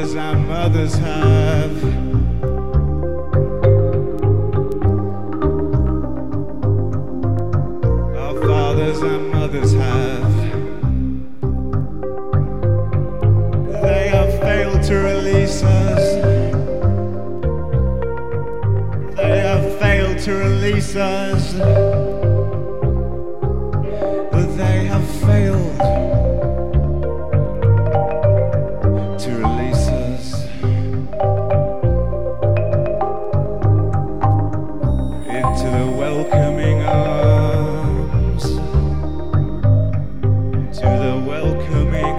fathers and mothers have. Our fathers and mothers have. They have failed to release us. They have failed to release us. They have failed to release us into the welcoming arms, into the welcoming